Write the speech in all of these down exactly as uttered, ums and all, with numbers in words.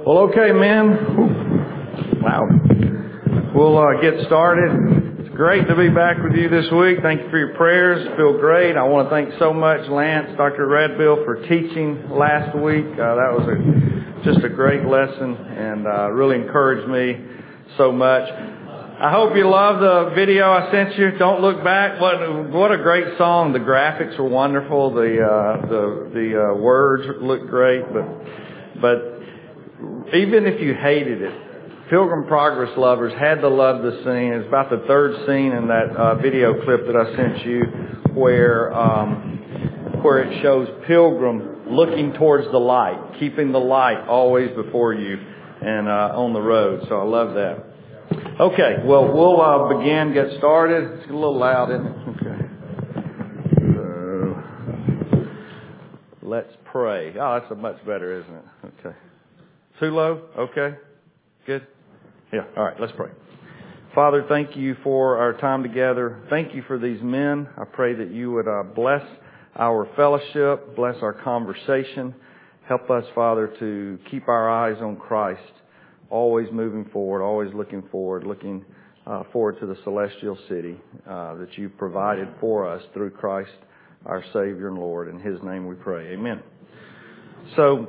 Well, okay, men. Wow. We'll uh, get started. It's great to be back with you this week. Thank you for your prayers. Feel great. I want to thank so much Lance, Doctor Radbill, for teaching last week. Uh, that was a, just a great lesson and uh, really encouraged me so much. I hope you love the video I sent you. Don't Look Back. What what a great song. The graphics were wonderful. The uh, the the uh, words looked great. But but even if you hated it, Pilgrim Progress lovers had to love the scene. It's about the third scene in that uh, video clip that I sent you, where um, where it shows Pilgrim looking towards the light, keeping the light always before you and uh, on the road. So I love that. Okay, well, we'll uh, begin, get started. It's a little loud, isn't it? Okay. So, let's pray. Oh, that's a much better, isn't it? Okay. Too low? Okay. Good? Yeah, all right, let's pray. Father, thank you for our time together. Thank you for these men. I pray that you would uh, bless our fellowship, bless our conversation. Help us, Father, to keep our eyes on Christ. Always moving forward, always looking forward, looking uh, forward to the celestial city uh, that you've provided for us through Christ, our Savior and Lord. In His name we pray. Amen. So,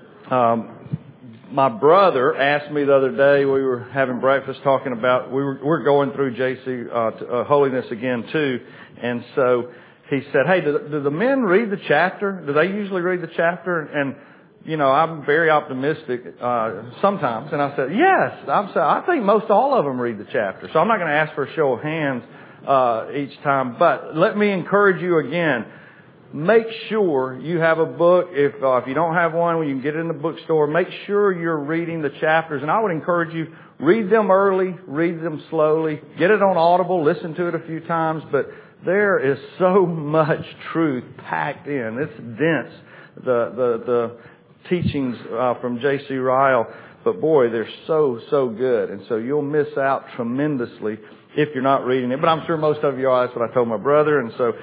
um, my brother asked me the other day, we were having breakfast talking about, we were, we're going through J C uh, uh, Holiness again too, and so he said, hey, do, do the men read the chapter? Do they usually read the chapter? And you know, I'm very optimistic uh, sometimes. And I said, yes, I'm so, I think most all of them read the chapter. So I'm not going to ask for a show of hands uh, each time. But let me encourage you again. Make sure you have a book. If uh, if you don't have one, well, you can get it in the bookstore. Make sure you're reading the chapters. And I would encourage you, read them early, read them slowly. Get it on Audible, listen to it a few times. But there is so much truth packed in. It's dense. The, the, the, teachings uh, from J C Ryle, but boy, they're so, so good. And so you'll miss out tremendously if you're not reading it. But I'm sure most of you are. That's what I told my brother. And so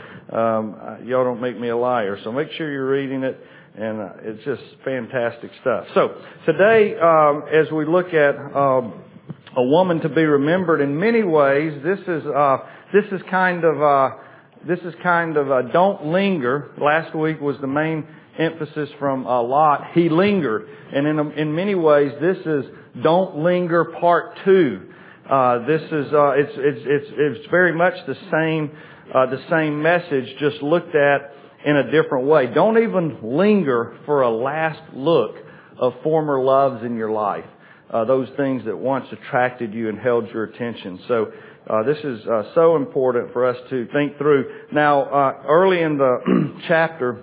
um, y'all don't make me a liar. So make sure you're reading it. And uh, it's just fantastic stuff. So today, um, as we look at um, a woman to be remembered, in many ways, this is uh, this is kind of uh, this is kind of uh, don't linger. Last week was the main emphasis from uh, Lot. He lingered, and in a, in many ways, this is Don't Linger Part Two. Uh, this is uh, it's it's it's it's very much the same uh, the same message, just looked at in a different way. Don't even linger for a last look of former loves in your life, uh, those things that once attracted you and held your attention. So. Uh, this is uh, so important for us to think through. Now, uh, early in the chapter,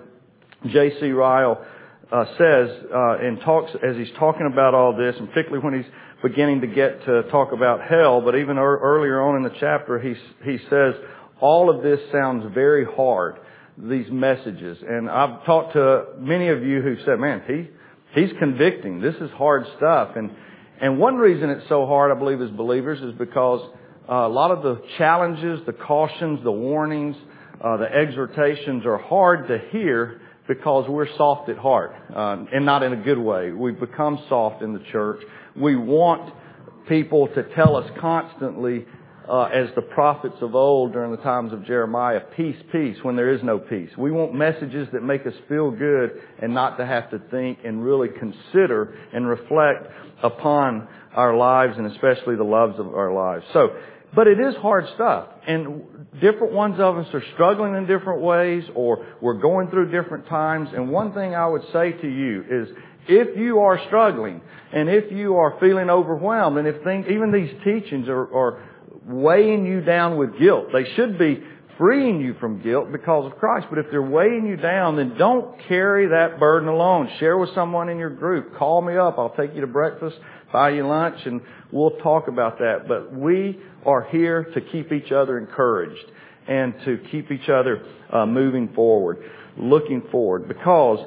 J C Ryle uh, says uh, and talks as he's talking about all this, and particularly when he's beginning to get to talk about hell. But even er- earlier on in the chapter, he he says all of this sounds very hard. These messages, and I've talked to many of you who said, "Man, he he's convicting. This is hard stuff." And and one reason it's so hard, I believe, as believers, is because uh, a lot of the challenges, the cautions, the warnings, uh, the exhortations are hard to hear. Because we're soft at heart, uh, and not in a good way. We've become soft in the church. We want people to tell us constantly, uh, as the prophets of old during the times of Jeremiah, peace, peace, when there is no peace. We want messages that make us feel good and not to have to think and really consider and reflect upon our lives and especially the loves of our lives. So, but it is hard stuff, and different ones of us are struggling in different ways, or we're going through different times. And one thing I would say to you is, if you are struggling, and if you are feeling overwhelmed, and if things, even these teachings are, are weighing you down with guilt, they should be freeing you from guilt because of Christ. But if they're weighing you down, then don't carry that burden alone. Share with someone in your group. Call me up. I'll take you to breakfast, buy you lunch, and we'll talk about that. But we are here to keep each other encouraged and to keep each other uh, moving forward, looking forward. Because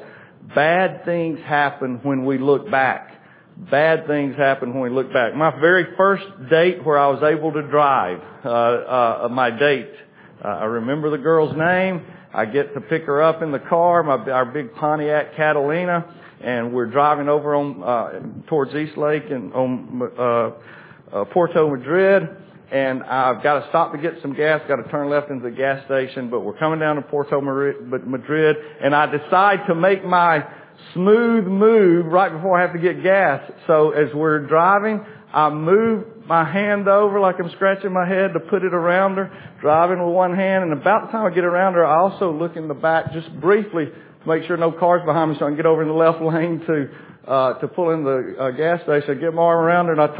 bad things happen when we look back. Bad things happen when we look back. My very first date where I was able to drive, uh, uh, my date, uh, I remember the girl's name. I get to pick her up in the car, my, our big Pontiac Catalina. and we're driving over on uh, towards East Lake and on uh, uh, Puerto Madrid. And I've got to stop to get some gas, got to turn left into the gas station, but we're coming down to Puerto Madrid, and I decide to make my smooth move right before I have to get gas. So as we're driving, I move my hand over like I'm scratching my head to put it around her, driving with one hand, and about the time I get around her, I also look in the back just briefly to make sure no cars behind me so I can get over in the left lane to uh to pull in the uh, gas station. I get my arm around her and I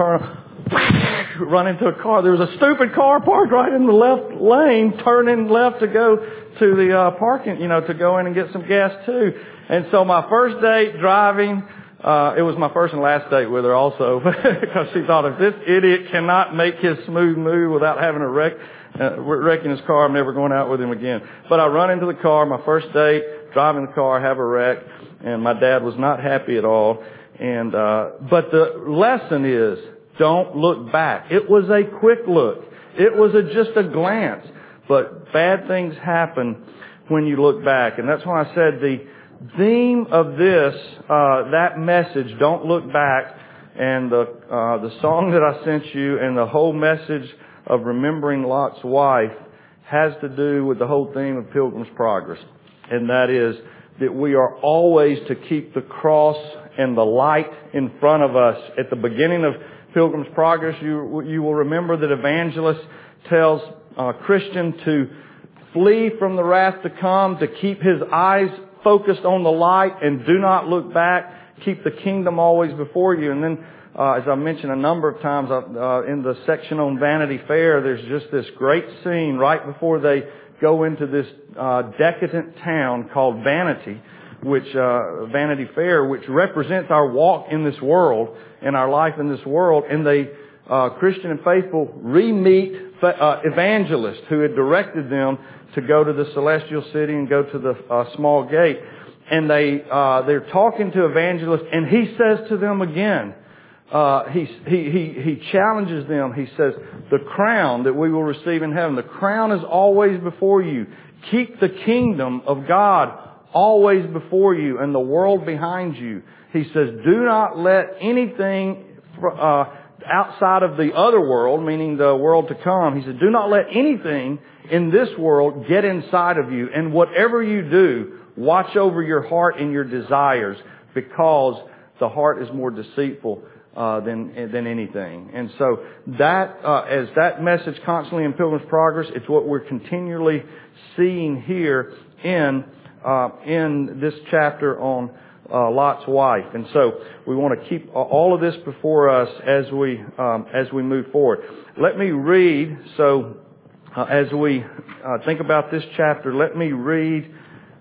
turn, run into a car. There was a stupid car parked right in the left lane, turning left to go to the uh parking, you know, to go in and get some gas too. And so my first date driving, uh it was my first and last date with her also, because she thought if this idiot cannot make his smooth move without having a wreck, uh, wrecking his car, I'm never going out with him again. But I run into the car, my first date, driving the car, have a wreck, and my dad was not happy at all. And uh but the lesson is, don't look back. It was a quick look. It was a, just a glance. But bad things happen when you look back. And that's why I said the theme of this, uh that message, don't look back, and the uh the song that I sent you and the whole message of remembering Lot's wife has to do with the whole theme of Pilgrim's Progress. And that is that we are always to keep the cross and the light in front of us. At the beginning of Pilgrim's Progress, you you will remember that evangelist tells a Christian to flee from the wrath to come, to keep his eyes focused on the light and do not look back. Keep the kingdom always before you. And then, uh, as I mentioned a number of times uh, in the section on Vanity Fair, there's just this great scene right before they go into this uh, decadent town called Vanity, which uh, Vanity Fair, which represents our walk in this world and our life in this world. And they, uh, Christian and faithful, re-meet uh, evangelists who had directed them to go to the celestial city and go to the uh, small gate. And they, uh, they're talking to evangelist, and he says to them again, uh, he, he, he, he challenges them. He says, the crown that we will receive in heaven, the crown is always before you. Keep the kingdom of God always before you and the world behind you. He says, do not let anything, uh, outside of the other world, meaning the world to come. He said, do not let anything in this world get inside of you. And whatever you do, watch over your heart and your desires, because the heart is more deceitful uh, than than anything. And so that, uh, as that message constantly in Pilgrim's Progress, it's what we're continually seeing here in uh, in this chapter on uh, Lot's wife. And so we want to keep all of this before us as we um, as we move forward. Let me read. So uh, as we uh, think about this chapter, let me read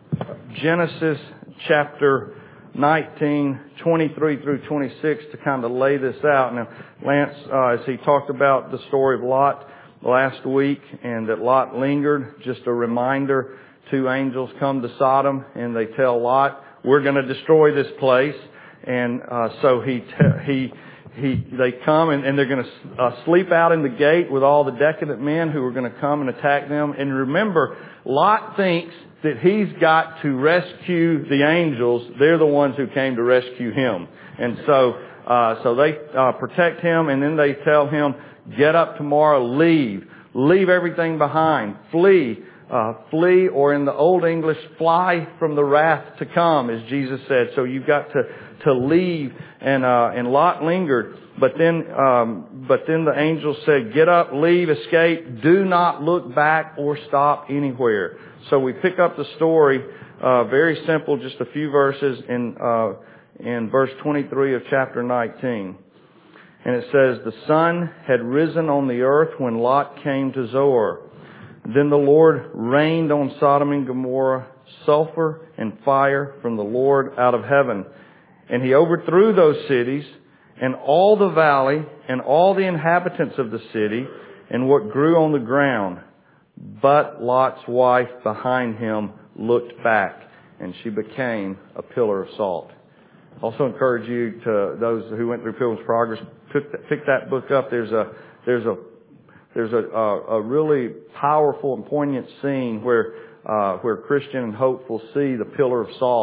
Genesis chapter nineteen, twenty-three through twenty-six to kind of lay this out. Now, Lance, uh, as he talked about the story of Lot last week, and that Lot lingered, just a reminder, two angels come to Sodom and they tell Lot, we're going to destroy this place. And uh, so he te- he he they come and, and they're going to uh, sleep out in the gate with all the decadent men who are going to come and attack them. And remember, Lot thinks that he's got to rescue the angels. They're the ones who came to rescue him. And so, uh, so they, uh, protect him, and then they tell him, get up tomorrow, leave. Leave everything behind. Flee. Uh, flee, or in the Old English, fly from the wrath to come, as Jesus said. So you've got to, to leave. And, uh, and Lot lingered. But then, um, but then the angel said, get up, leave, escape. Do not look back or stop anywhere. So we pick up the story, uh, very simple, just a few verses in, uh, in verse twenty-three of chapter nineteen. And it says, the sun had risen on the earth when Lot came to Zoar. Then the Lord rained on Sodom and Gomorrah sulfur and fire from the Lord out of heaven. And he overthrew those cities and all the valley and all the inhabitants of the city and what grew on the ground. But Lot's wife behind him looked back, and she became a pillar of salt. Also encourage you to those who went through Pilgrim's Progress, pick, pick that book up. There's a there's a there's a, a, a really powerful and poignant scene where uh, where Christian and hopeful see the pillar of salt,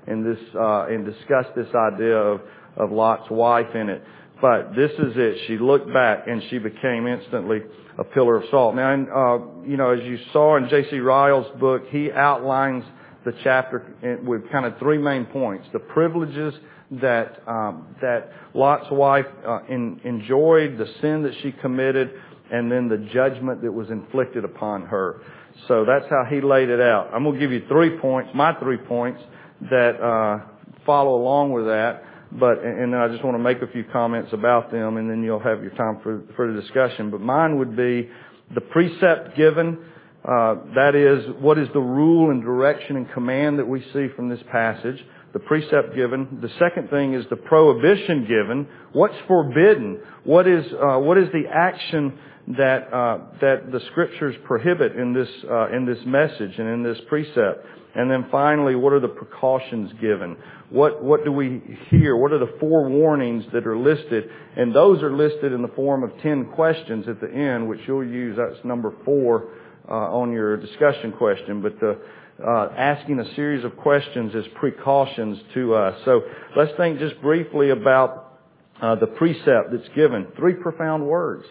in this uh, and discuss this idea of, of Lot's wife in it. But this is it. She looked back and she became instantly a pillar of salt. Now, uh, you know, as you saw in J C Ryle's book, he outlines the chapter with kind of three main points: the privileges that um, that Lot's wife uh, in, enjoyed, the sin that she committed, and then the judgment that was inflicted upon her. So that's how he laid it out. I'm going to give you three points, my three points that uh, follow along with that. But and then I just want to make a few comments about them, and then you'll have your time for for the discussion. But mine would be the precept given. Uh, that is, what is the rule and direction and command that we see from this passage? The precept given. The second thing is the prohibition given. What's forbidden? What is uh, what is the action that uh, that the Scriptures prohibit in this uh, in this message and in this precept? And then finally, what are the precautions given? What what do we hear? What are the four warnings that are listed? And those are listed in the form of ten questions at the end, which you'll use. That's number four uh, on your discussion question. But the uh, asking a series of questions as precautions to us. So let's think just briefly about uh, the precept that's given. Three profound words.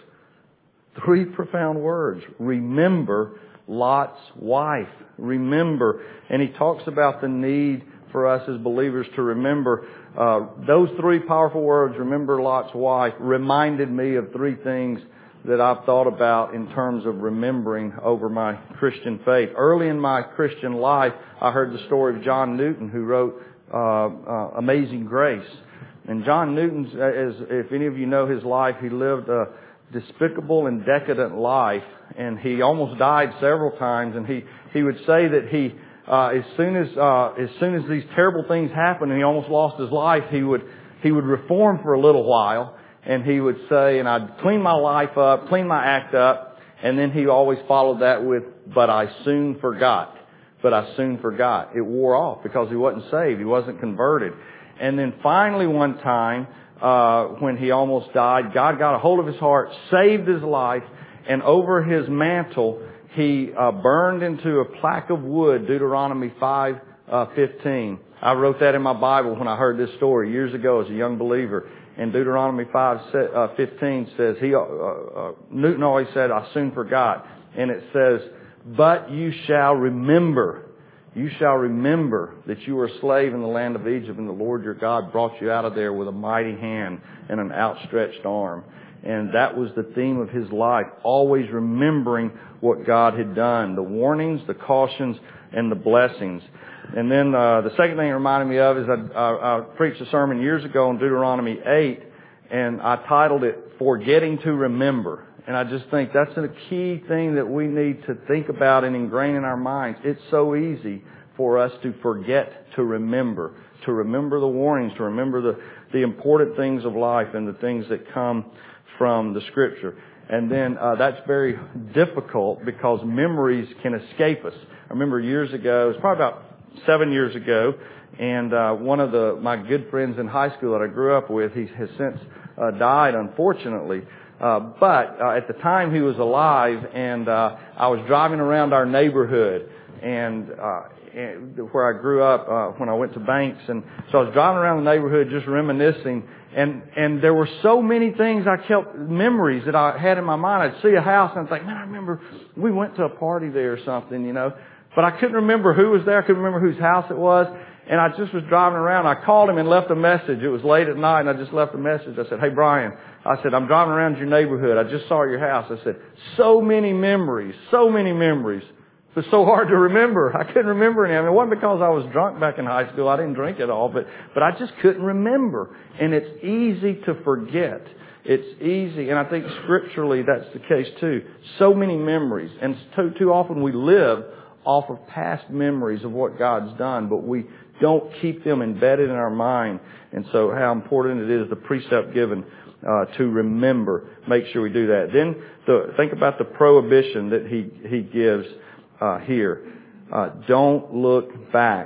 Three profound words. Remember Lot's wife. Remember. And he talks about the need for us as believers to remember. Uh, those three powerful words, remember Lot's wife, reminded me of three things that I've thought about in terms of remembering over my Christian faith. Early in my Christian life, I heard the story of John Newton, who wrote uh, uh, Amazing Grace. And John Newton's, as if any of you know his life, he lived a despicable and decadent life, and he almost died several times. And he he would say that he uh, as soon as uh, as soon as these terrible things happened and he almost lost his life, he would he would reform for a little while, and he would say, and I'd clean my life up, clean my act up, and then he always followed that with, but I soon forgot. But I soon forgot. It wore off because he wasn't saved. He wasn't converted. And then finally one time, Uh, when he almost died, God got a hold of his heart, saved his life, and over his mantle, he uh, burned into a plaque of wood, Deuteronomy five fifteen. I wrote that in my Bible when I heard this story years ago as a young believer. And Deuteronomy five fifteen says, he, uh, uh, Newton always said, I soon forgot. And it says, but you shall remember. You shall remember that you were a slave in the land of Egypt, and the Lord your God brought you out of there with a mighty hand and an outstretched arm. And that was the theme of his life, always remembering what God had done, the warnings, the cautions, and the blessings. And then uh, the second thing it reminded me of is I, I, I preached a sermon years ago on Deuteronomy eight, and I titled it, Forgetting to Remember. And I just think that's a key thing that we need to think about and ingrain in our minds. It's so easy for us to forget to remember, to remember the warnings, to remember the, the important things of life and the things that come from the Scripture. And then uh, that's very difficult because memories can escape us. I remember years ago, it was probably about seven years ago, and uh, one of the my good friends in high school that I grew up with, he has since uh, died, unfortunately. Uh, but uh, at the time he was alive, and uh, I was driving around our neighborhood, and, uh, and where I grew up uh, when I went to Banks, and so I was driving around the neighborhood just reminiscing, and and there were so many things I kept, memories that I had in my mind. I'd see a house, and I'd think, man, I remember we went to a party there or something, you know, but I couldn't remember who was there. I couldn't remember whose house it was. And I just was driving around. I called him and left a message. It was late at night, and I just left a message. I said, hey, Brian, I said, I'm driving around your neighborhood. I just saw your house. I said, so many memories, so many memories. It was so hard to remember. I couldn't remember any. I mean, it wasn't because I was drunk back in high school. I didn't drink at all, but, but I just couldn't remember. And it's easy to forget. It's easy. And I think scripturally that's the case too. So many memories. And too, too often we live off of past memories of what God's done, but we don't keep them embedded in our mind. And so how important it is, the precept given uh, to remember. Make sure we do that. Then the, think about the prohibition that he, he gives uh, here. Uh, don't look back.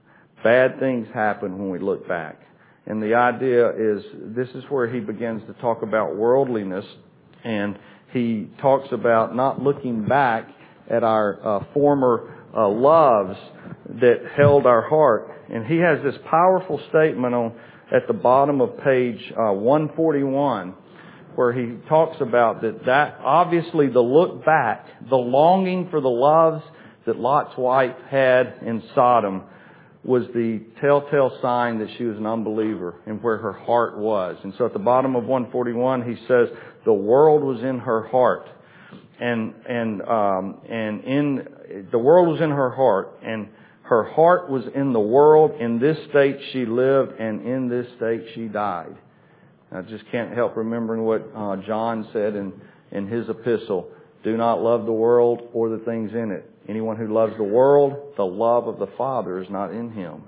Bad things happen when we look back. And the idea is, this is where he begins to talk about worldliness, and he talks about not looking back at our uh, former uh, loves, that held our heart. And he has this powerful statement on at the bottom of page uh, one forty-one, where he talks about that, that obviously the look back, the longing for the loves that Lot's wife had in Sodom was the telltale sign that she was an unbeliever and where her heart was. And so at the bottom of one forty-one, he says, the world was in her heart. And, and, um, and in, the world was in her heart, and her heart was in the world. In this state she lived, and in this state she died. I just can't help remembering what uh, John said in, in his epistle. Do not love the world or the things in it. Anyone who loves the world, the love of the Father is not in him.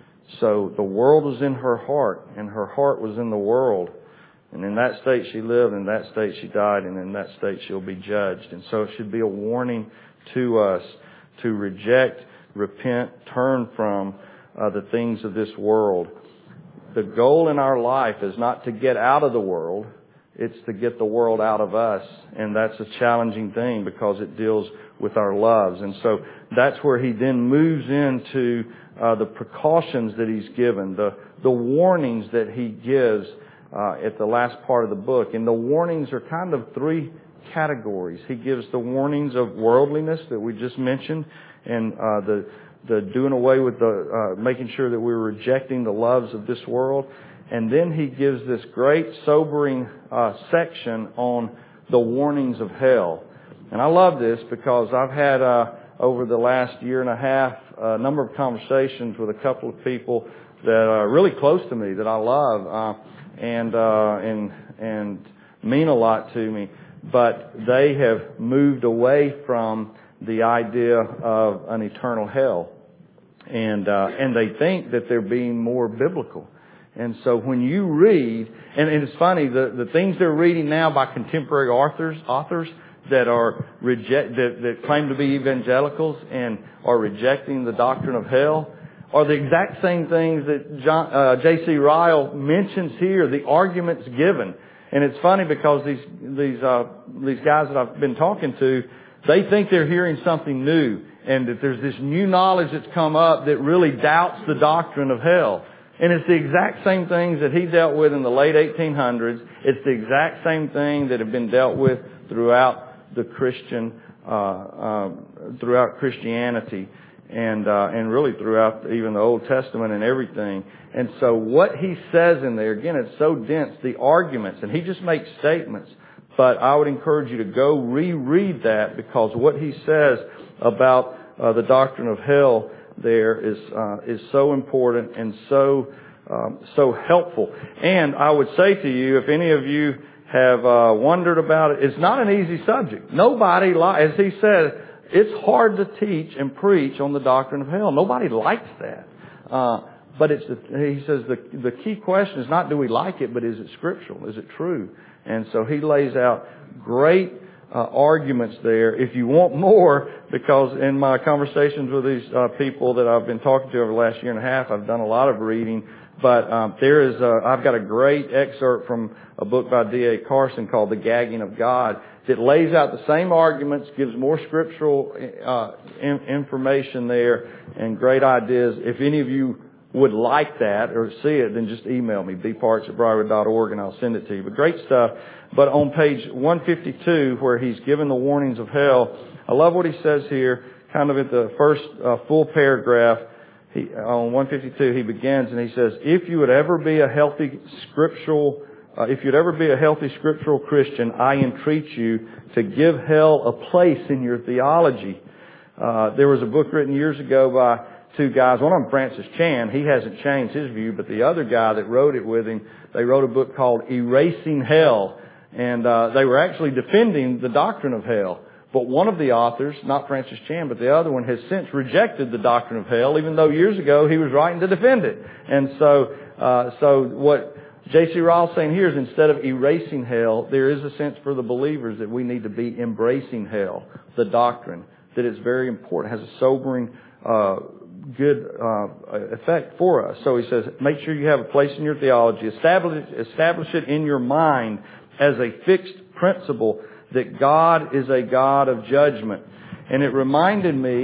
So the world was in her heart, and her heart was in the world. And in that state she lived, in that state she died, and in that state she'll be judged. And so it should be a warning to us to reject, repent, turn from uh, the things of this world. The goal in our life is not to get out of the world. It's to get the world out of us. And that's a challenging thing because it deals with our loves. And so that's where he then moves into uh, the precautions that he's given, the, the warnings that he gives uh, at the last part of the book. And the warnings are kind of three categories. He gives the warnings of worldliness that we just mentioned, and uh, the the doing away with the, uh, making sure that we're rejecting the loves of this world. And then he gives this great sobering uh, section on the warnings of hell. And I love this because I've had, uh, over the last year and a half, a number of conversations with a couple of people that are really close to me, that I love, uh, and, uh, and, and mean a lot to me. But they have moved away from the idea of an eternal hell. And, uh, and they think that they're being more biblical. And so when you read, and, and it's funny, the, the things they're reading now by contemporary authors, authors that are reject, that, that claim to be evangelicals and are rejecting the doctrine of hell are the exact same things that John, uh, J C Ryle mentions here, the arguments given. And it's funny because these, these, uh, these guys that I've been talking to, they think they're hearing something new, and that there's this new knowledge that's come up that really doubts the doctrine of hell. And it's the exact same things that he dealt with in the late eighteen hundreds. It's the exact same thing that have been dealt with throughout the Christian, uh, uh, throughout Christianity, and uh, and really throughout even the Old Testament and everything. And so what he says in there, again, it's so dense, the arguments, and he just makes statements. But I would encourage you to go reread that, because what he says about uh, the doctrine of hell there is uh, is so important and so um, so helpful. And I would say to you, if any of you have uh, wondered about it, it's not an easy subject. Nobody, li- as he said, it's hard to teach and preach on the doctrine of hell. Nobody likes that. Uh, but it's he says the the key question is not do we like it, but is it scriptural? Is it true? And so he lays out great uh, arguments there. If you want more, because in my conversations with these uh, people that I've been talking to over the last year and a half, I've done a lot of reading. But um, there is, a, I've got a great excerpt from a book by D A Carson called The Gagging of God that lays out the same arguments, gives more scriptural uh, in, information there, and great ideas. If any of you would like that or see it, then just email me, b parks at briarwood dot org, and I'll send it to you. But great stuff. But on page one fifty-two, where he's given the warnings of hell, I love what he says here, kind of at the first uh, full paragraph. He, on one fifty-two, he begins and he says, if you would ever be a healthy scriptural, uh, if you'd ever be a healthy scriptural Christian, I entreat you to give hell a place in your theology. Uh, there was a book written years ago by two guys. One of them, Francis Chan, he hasn't changed his view, but the other guy that wrote it with him, they wrote a book called Erasing Hell. And uh, they were actually defending the doctrine of hell. But one of the authors, not Francis Chan, but the other one, has since rejected the doctrine of hell, even though years ago he was writing to defend it. And so, uh, so what J C Ryle's saying here is instead of erasing hell, there is a sense for the believers that we need to be embracing hell, the doctrine, that it's very important, has a sobering, uh, good uh, effect for us. So he says, make sure you have a place in your theology, establish, establish it in your mind as a fixed principle that God is a God of judgment. And it reminded me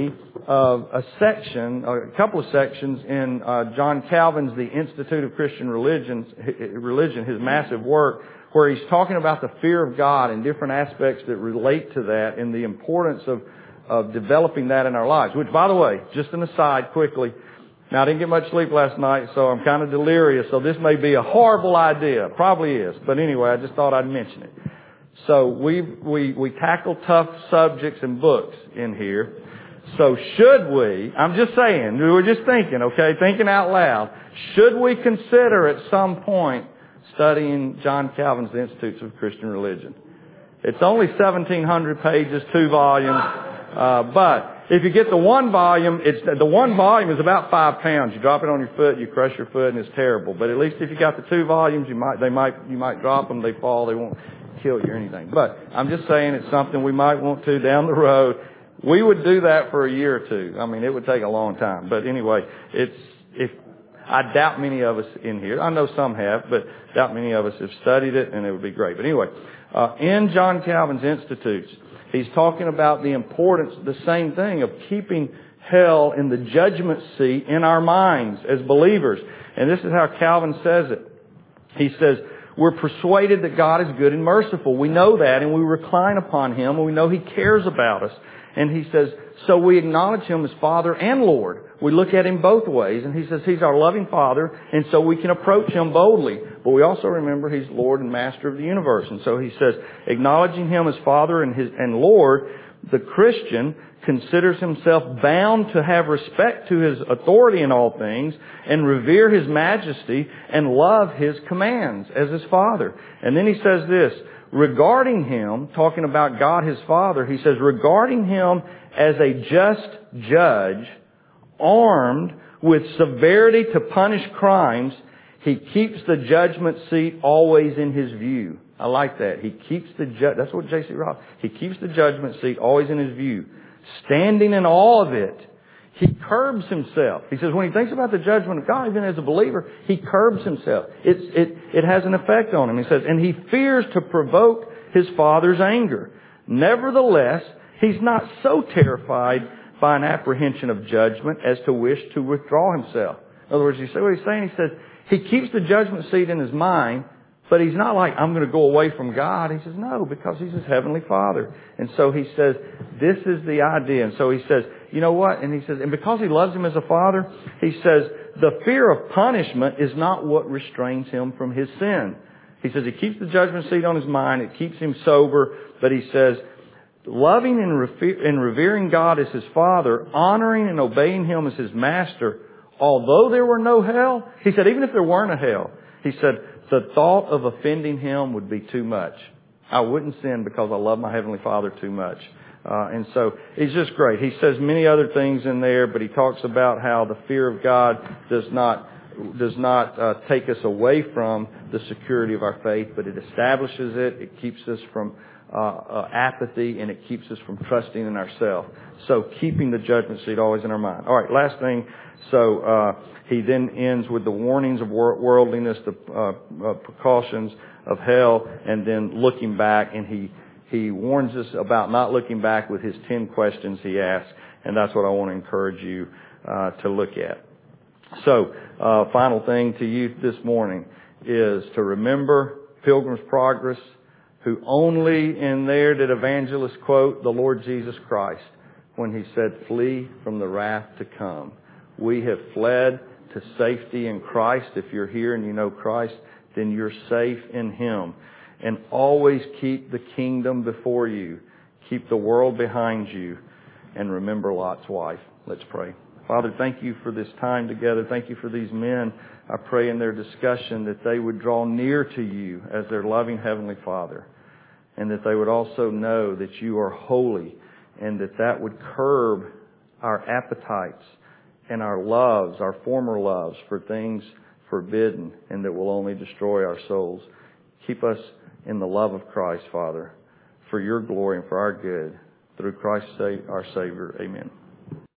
of a section, a couple of sections in uh, John Calvin's The Institute of Christian Religions, Religion, his massive work, where he's talking about the fear of God and different aspects that relate to that and the importance of, of developing that in our lives. Which, by the way, just an aside quickly, now I didn't get much sleep last night, so I'm kind of delirious, so this may be a horrible idea. Probably is. But anyway, I just thought I'd mention it. So we we we tackle tough subjects and books in here. So should we, I'm just saying, we were just thinking, okay, thinking out loud, should we consider at some point studying John Calvin's The Institutes of Christian Religion? It's only seventeen hundred pages, two volumes, uh, but if you get the one volume, it's the one volume is about five pounds. You drop it on your foot, you crush your foot, and it's terrible. But at least if you got the two volumes, you might they might you might drop them, they fall, they won't kill you or anything. But I'm just saying it's something we might want to down the road. We would do that for a year or two. I mean, it would take a long time. But anyway, it's if I doubt many of us in here, I know some have, but doubt many of us have studied it, and it would be great. But anyway, uh, in John Calvin's Institutes, he's talking about the importance, the same thing, of keeping hell in the judgment seat in our minds as believers. And this is how Calvin says it. He says, we're persuaded that God is good and merciful. We know that, and we recline upon Him, and we know He cares about us. And he says, so we acknowledge Him as Father and Lord. We look at Him both ways. And he says He's our loving Father, and so we can approach Him boldly. But we also remember He's Lord and Master of the universe. And so he says, acknowledging Him as Father and His and Lord, the Christian considers himself bound to have respect to His authority in all things and revere His majesty and love His commands as His Father. And then he says this, regarding Him, talking about God His Father, he says, regarding Him as a just judge, armed with severity to punish crimes, He keeps the judgment seat always in His view. I like that. He keeps the ju- that's what J C Ryle, He keeps the judgment seat always in His view. Standing in awe of it, He curbs Himself. He says when he thinks about the judgment of God, even as a believer, he curbs himself. It's, it, it has an effect on him. He says, and he fears to provoke his Father's anger. Nevertheless, he's not so terrified by an apprehension of judgment as to wish to withdraw himself. In other words, you see what he's saying? He says he keeps the judgment seat in his mind, but he's not like, I'm going to go away from God. He says, no, because He's His Heavenly Father. And so he says, this is the idea. And so he says, you know what? And he says, and because he loves Him as a Father, he says, the fear of punishment is not what restrains him from his sin. He says he keeps the judgment seat on his mind. It keeps him sober. But he says, loving and revering God as His Father, honoring and obeying Him as His Master, although there were no hell, he said, even if there weren't a hell, he said, the thought of offending Him would be too much. I wouldn't sin because I love my Heavenly Father too much. Uh, and so he's just great. He says many other things in there, but he talks about how the fear of God does not does not uh, take us away from the security of our faith, but it establishes it. It keeps us from uh, uh, apathy, and it keeps us from trusting in ourselves. So keeping the judgment seat always in our mind. All right, last thing. So uh, he then ends with the warnings of worldliness, the uh, uh, precautions of hell, and then looking back. And he he warns us about not looking back with his ten questions he asks, and that's what I want to encourage you uh, to look at. So, uh, final thing to you this morning is to remember Pilgrim's Progress, who only in there did evangelists quote the Lord Jesus Christ when He said, flee from the wrath to come. We have fled to safety in Christ. If you're here and you know Christ, then you're safe in Him. And always keep the kingdom before you. Keep the world behind you. And remember Lot's wife. Let's pray. Father, thank You for this time together. Thank You for these men. I pray in their discussion that they would draw near to You as their loving Heavenly Father. And that they would also know that You are holy. And that that would curb our appetites and our loves, our former loves for things forbidden and that will only destroy our souls. Keep us in the love of Christ, Father, for Your glory and for our good. Through Christ our Savior. Amen.